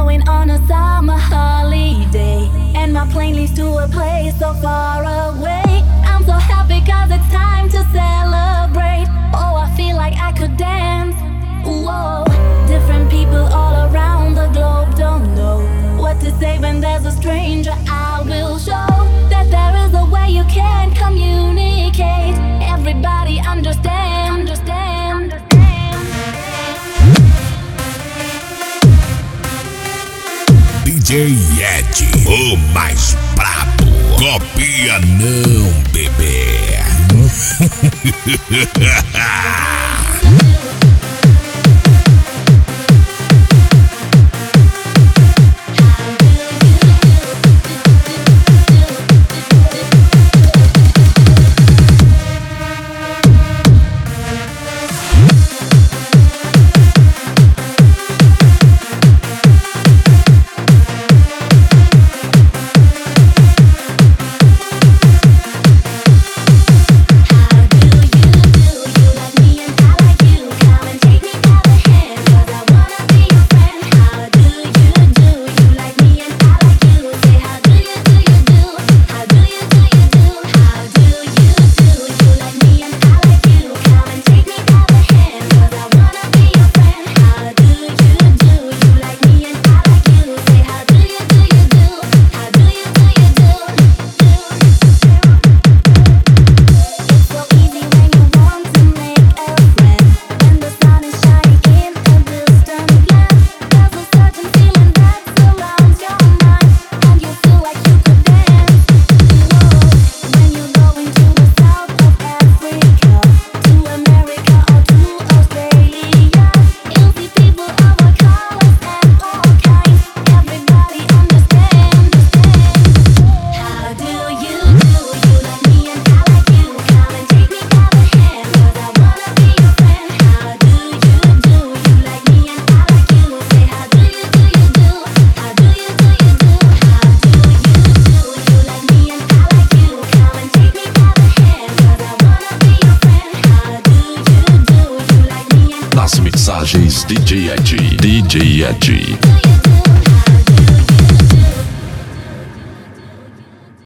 going on a summer holiday, and my plane leads to a place so far away. I'm so happy cause it's time to celebrate. Oh, I feel like I could dance. Whoa, different people all around the globe don't know what to say when there's a stranger. I will show that there is a way you can communicate. Everybody understand. DJ Ed, o mais brabo. Copia não, bebê. Nas mixagens DJ Ed.